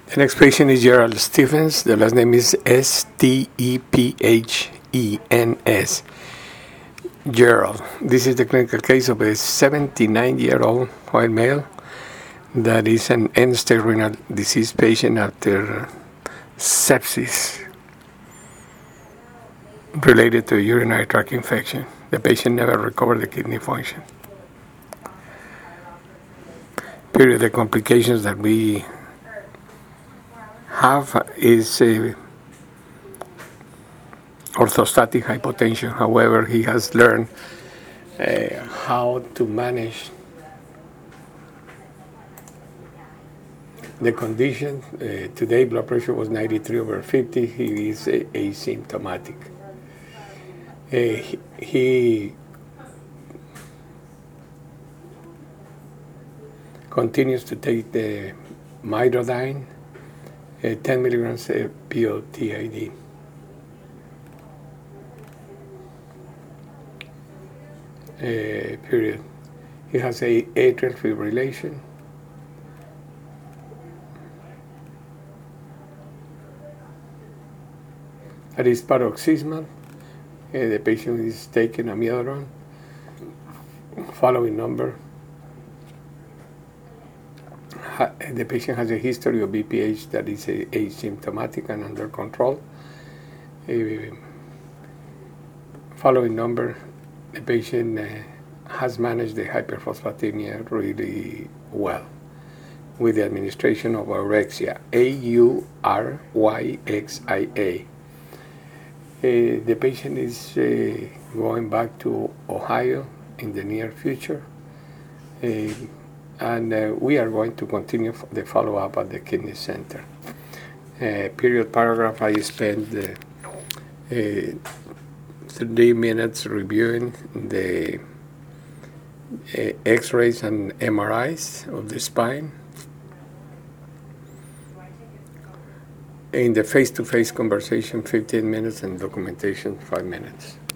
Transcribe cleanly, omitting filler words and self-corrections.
The next patient is Gerald Stephens. The last name is Stephens. Gerald. This is the clinical case of a 79-year-old white male that is an end-stage renal disease patient after sepsis related to a urinary tract infection. The patient never recovered the kidney function. Period. The complications that we have is orthostatic hypotension. However, he has learned how to manage the condition. Today, blood pressure was 93/50. He is asymptomatic. He continues to take the Midodine, 10 milligrams POTID. Period. He has atrial fibrillation. That is paroxysmal. The patient is taking amiodarone. Following number. The patient has a history of BPH that is asymptomatic and under control. Following number, the patient has managed the hyperphosphatemia really well with the administration of Auryxia, AURYXIA. The patient is going back to Ohio in the near future. And we are going to continue the follow-up at the Kidney Center. Period paragraph, I spent 3 minutes reviewing the X-rays and MRIs of the spine. In the face-to-face conversation, 15 minutes, and documentation, 5 minutes.